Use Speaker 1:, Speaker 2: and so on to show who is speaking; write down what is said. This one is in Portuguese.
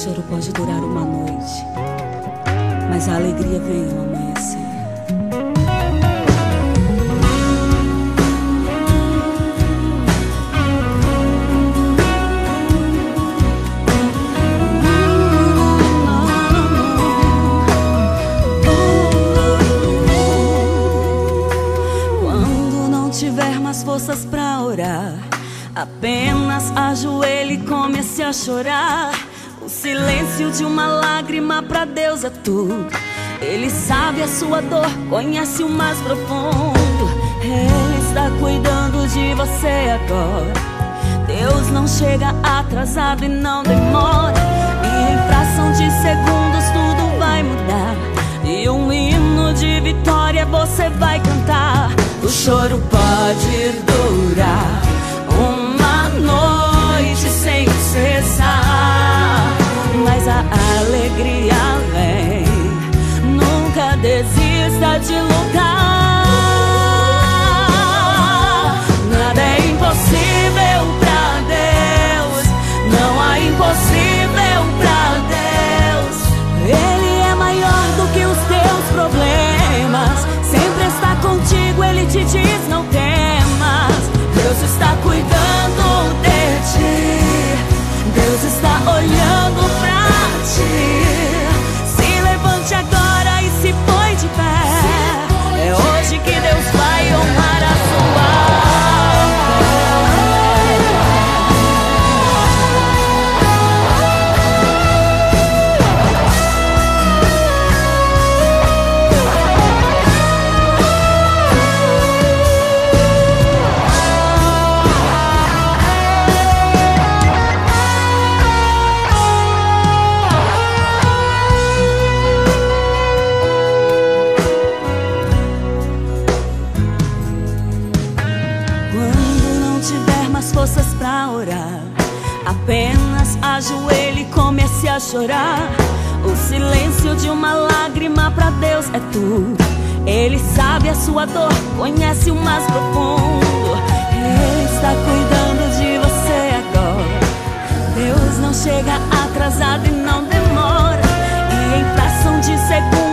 Speaker 1: choro pode durar uma noite, mas a alegria vem ao amanhecer. Quando não tiver mais forças pra orar, apenas ajoelhe e comece a chorar. O silêncio de uma lágrima pra Deus é tudo. Ele sabe a sua dor, conhece o mais profundo. Ele está cuidando de você agora. Deus não chega atrasado e não demora. E em fração de segundos tudo vai mudar. E um hino de vitória você vai cantar. O choro pode durar uma noite sem cessar, mas a alegria vem. Nunca desista de lutar. Nada é impossível pra Deus. Não há impossível pra Deus. Ele é maior do que os teus problemas. Sempre está contigo, Ele te diz não temas. Deus está cuidando de ti. Deus está olhando pra ti. Se levante agora e se põe de pé. É hoje que Deus vai honrar a sua forças pra orar, apenas ajoelhe e comece a chorar. O silêncio de uma lágrima pra Deus é tudo. Ele sabe a sua dor, conhece o mais profundo. Ele está cuidando de você agora. Deus não chega atrasado e não demora. E em fração de segundos